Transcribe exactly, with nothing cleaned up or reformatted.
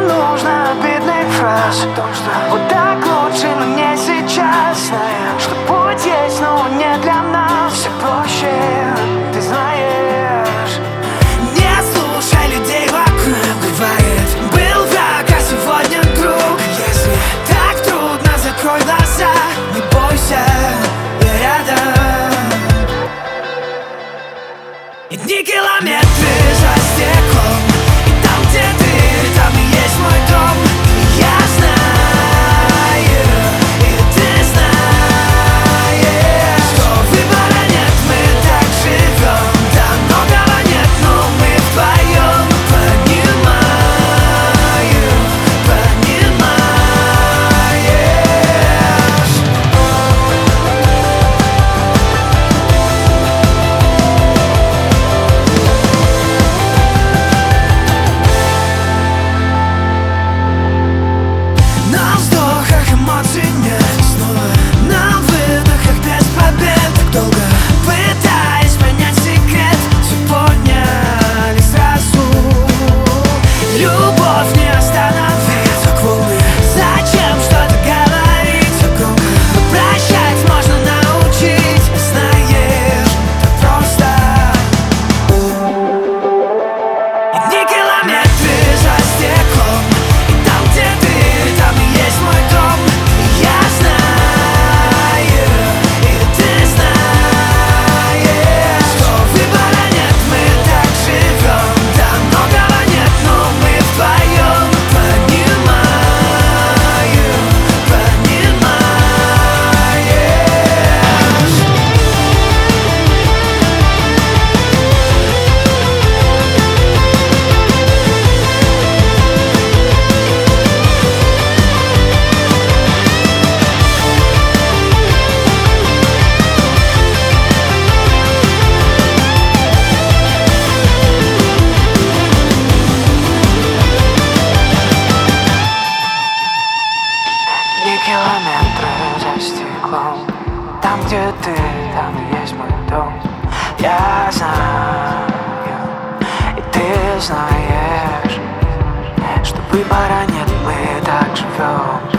нужно обидных фраз о том, что вот так лучше, но не сейчас. Знаю, что путь есть, но не для нас. Все проще, ты знаешь. Не слушай людей вокруг. Бывает, был враг, а сегодня друг. Если так трудно, закрой глаза. Не бойся, я рядом. И дни километры за стеклом. И там, где ты, там и есть мой дом. И я знаю, и ты знаешь, что выбора нет, мы так живем. Да многого нет, но мы вдвоем. Понимаю, понимаешь. На вздохах эмоций нет снова, на выдохах без побед. Так долго пытаясь понять секрет, все поняли сразу. Любовь не остановить, как волны. Зачем что-то говорить так громко? Но прощать можно научить, знаешь, так просто. И дни километры за стеклом. И там, где ты, там и есть мой дом. И я знаю, и ты знаешь, что выбора нет, мы так живем. Да многого нет, но мы вдвоем. Понимаю, понимаешь. Дни километры за стеклом. Там, где ты, там и есть мой дом. Я знаю, и ты знаешь, что выбора нет, мы так живем.